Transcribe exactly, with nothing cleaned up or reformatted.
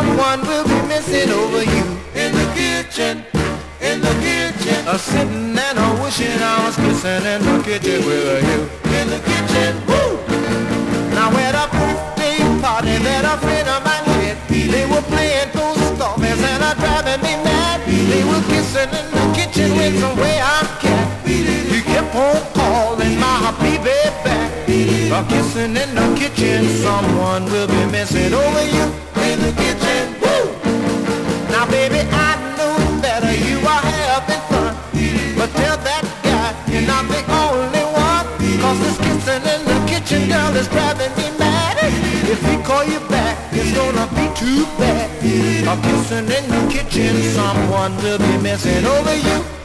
someone will be missing over you. In the kitchen, in the kitchen, a sitting and a wishing I was kissing in the kitchen with you. In the kitchen, woo! Now at a birthday party that a friend of mine had, they were playing those stories and a driving me mad. They were kissing in the kitchen with some way I'm cat. He kept on calling my baby back. A kissing in the kitchen, someone will be missing over you. In the kitchen, woo! Now baby, I know that you are having fun, but tell that guy you're not the only one. Cause this kissing in the kitchen, girl, is driving me mad. If he call you back, it's gonna be too bad. A kissing in the kitchen, someone will be missing over you.